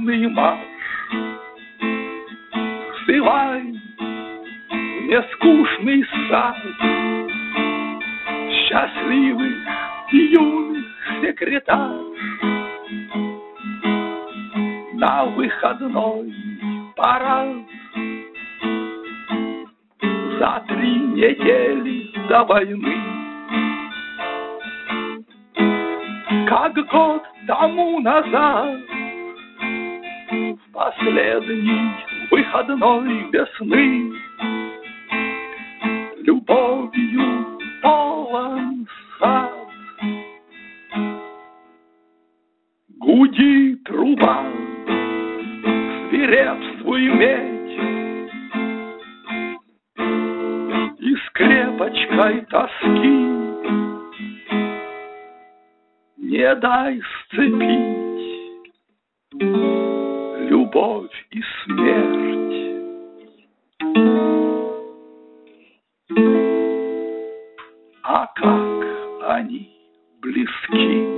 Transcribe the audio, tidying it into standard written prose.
пьяный марш. Сывай нескучный сад счастливых юных секретарь. На выходной парад за 3 недели до войны. Как год тому назад, в последний выходной весны, любовью полон сад. Гуди труба, свирепствуй медь, и скрепочкой тоски не дай сцепить любовь и смерть. А как они близки!